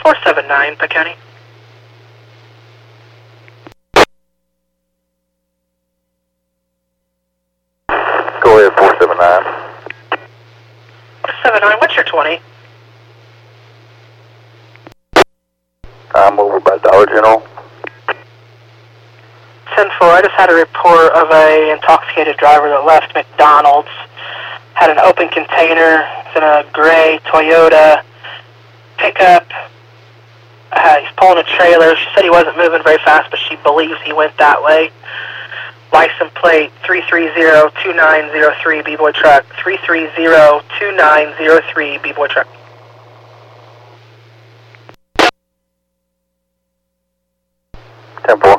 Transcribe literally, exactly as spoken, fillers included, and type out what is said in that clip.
four seven nine, Peck County. Go ahead, four seven nine. four seven nine, what's your twenty? I'm over by Dollar General. ten four, I just had a report of a intoxicated driver that left McDonald's. Had an open container. It's in a gray Toyota pickup. Uh, he's pulling a trailer. She said he wasn't moving very fast, but she believes he went that way. License plate three three zero two nine zero three, B-Boy truck. three three zero two nine zero three, B-Boy truck. ten four.